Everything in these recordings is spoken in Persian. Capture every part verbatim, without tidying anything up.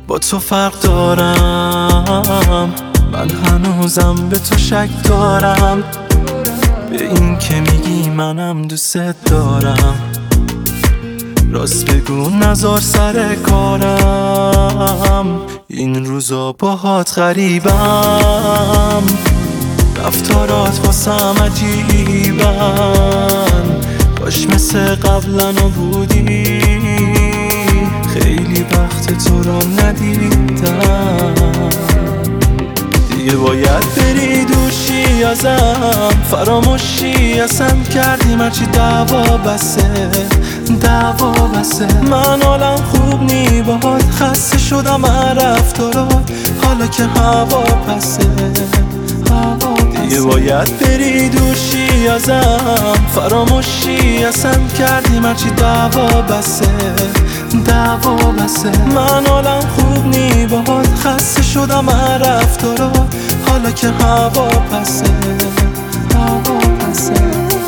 با تو فرق دارم، من هنوزم به تو شک دارم، به این که میگی منم دوست دارم. راست بگو نزار سر کارم، این روزا باهات غریبم، رفتارات واسم عجیبن، کاش مثل قبلا بودی، خیلی وقت تو رو ندیدم. دیگه باید بری دوشی ازم، فراموشی ازم کردیم هرچی دعوا بسه، دعوا بسه. من حالم خوب نی باهات، خسته شدم از رفتارات، حالا که هوا پسه، هوا پسه. دیگه باید بری دوشی ازم، فراموشی ازم کردیم هرچی دعوا بسه، دعوا بسه. من حالم خوب نی باهات، خسته شدم از رفتارات، حالا که هوا پسه، هوا پسه.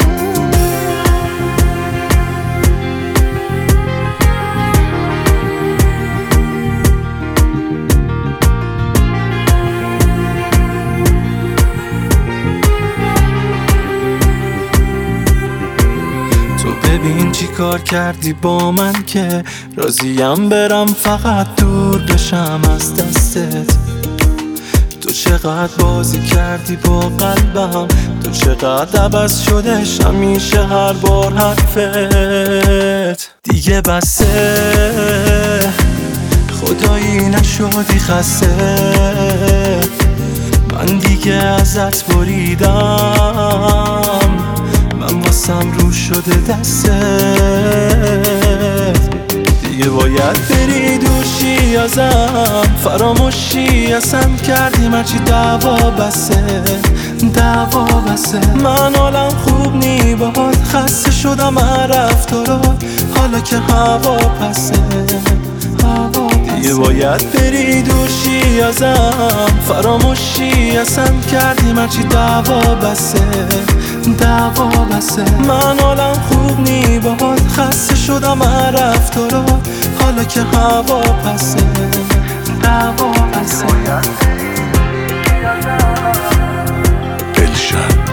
ببین چی کار کردی با من که راضیم برم فقط دور بشم از دستت. تو چقدر بازی کردی با قلبم، تو چقدر عوض شدش همیشه هر بار حرفت. دیگه بسه خدایی نشدی خسته، من دیگه ازت بریدم، من واسم رو شده دستت. دیگه باید بری دوشی ازم، فراموشی ازم کردیم هرچی دعوا بسه، دعوا بسه. من حالم خوب نی باهات، خسته شدم از رفتارات، حالا که هوا پسه، هوا پسه. دیگه باید بری دوشی ازم، فراموشی ازم کردیم هرچی دعوا بسه، دعوا بسه. من حالم خوب نی باهات، خسته شدم از رفتارات، حالا که هوا پسه، دعوا بسه. دلشب